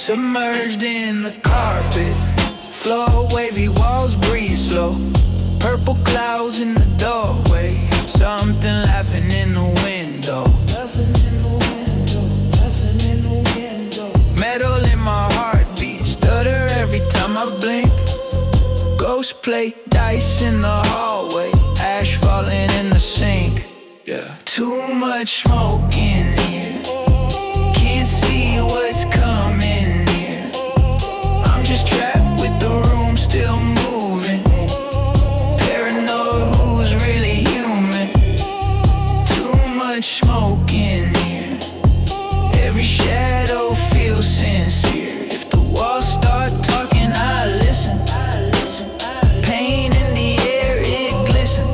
Submerged in the carpet, floor wavy walls breathe slow. Purple clouds in the doorway, something laughing in the window. Metal in my heartbeat, stutter every time I blink. Ghost play dice in the hallway, ash falling in the sink. Yeah. Too much smoke in here, can't see what's coming near. I'm just trapped with the room still moving, paranoid who's really human. Too much smoke in here, every shadow feels sincere. If the walls start talking, I listen. Pain in the air, it glistens.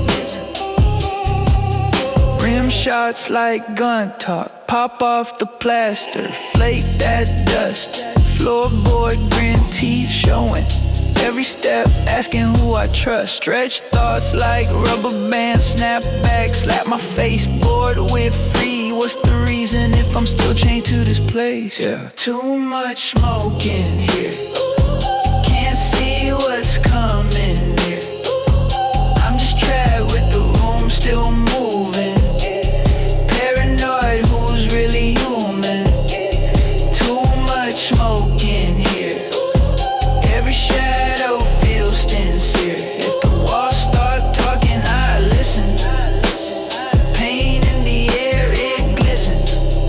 Rim shots like gun talk, pop off the plaster, flake that dust. Floorboard grin, teeth showing. Every step asking who I trust. Stretch thoughts like rubber bands, snap back, slap my face. Bored with free, what's the reason if I'm still chained to this place? Yeah. Too much smoke in here, can't see what's coming near. I'm just trapped with the room still moving, paranoid who's really human. Too much smoke in here, every shadow feels sincere. If the walls start talking, I listen. Pain in the air, it glistens.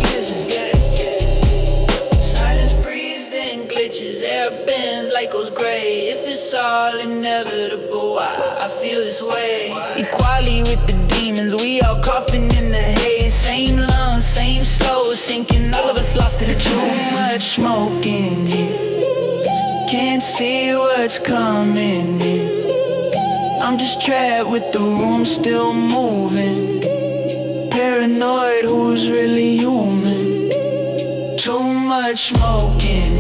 Silence breathes, then glitches. Air bends like goes gray. If it's all inevitable, I feel this way. Equality with the demons, we all coughing in the haze. Same lungs, same slow sinking, all of us lost in it. Too much smoke in here, can't see what's coming near. I'm just trapped with the room still moving, paranoid who's really human. Too much smoke in